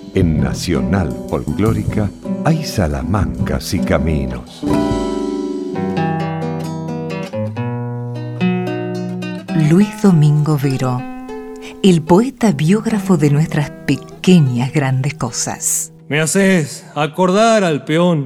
En Nacional Folclórica hay salamancas y caminos. Luis Domingo Vero, el poeta biógrafo de nuestras pequeñas grandes cosas. Me haces acordar al peón,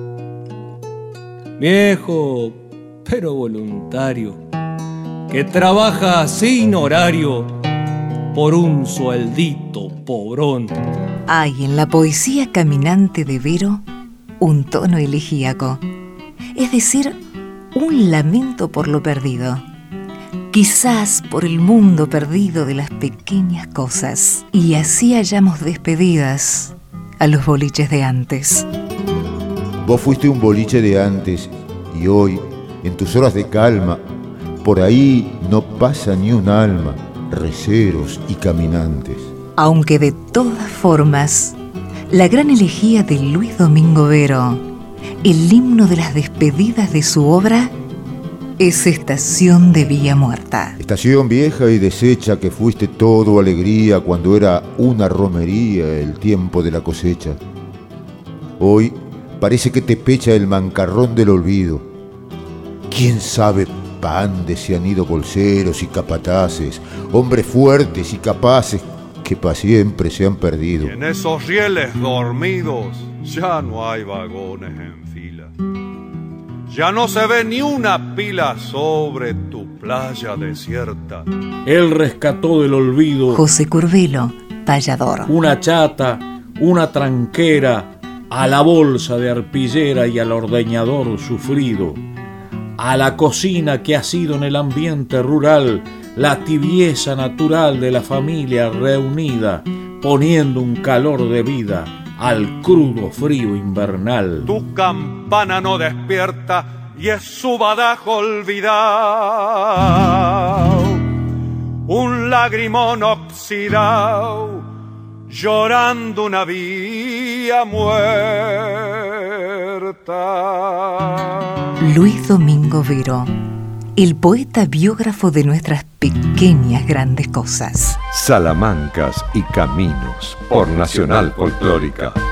viejo pero voluntario, que trabaja sin horario por un sueldito pobrón. Hay en la poesía caminante de Vero un tono elegíaco, es decir, un lamento por lo perdido. Quizás por el mundo perdido de las pequeñas cosas. Y así hallamos despedidas a los boliches de antes. Vos fuiste un boliche de antes y hoy, en tus horas de calma, por ahí no pasa ni un alma, receros y caminantes. Aunque de todas formas, la gran elegía de Luis Domingo Vero, el himno de las despedidas de su obra, es Estación de Villa Muerta. Estación vieja y deshecha que fuiste todo alegría cuando era una romería el tiempo de la cosecha. Hoy parece que te pecha el mancarrón del olvido. ¿Quién sabe pa' ande se han ido bolseros y capataces, hombres fuertes y capaces que pa' siempre se han perdido? Y en esos rieles dormidos ya no hay vagones en fila. Ya no se ve ni una pila sobre tu playa desierta. Él rescató del olvido José Curvelo, payador. una chata, una tranquera, a la bolsa de arpillera y al ordeñador sufrido, a la cocina que ha sido en el ambiente rural la tibieza natural de la familia reunida, poniendo un calor de vida al crudo frío invernal. Tu campana no despierta y es su badajo olvidado, un lagrimón oxidado, llorando una vía muerta. Luis Domingo Vero, el poeta biógrafo de nuestras pequeñas grandes cosas. Salamancas y caminos por Nacional Folclórica.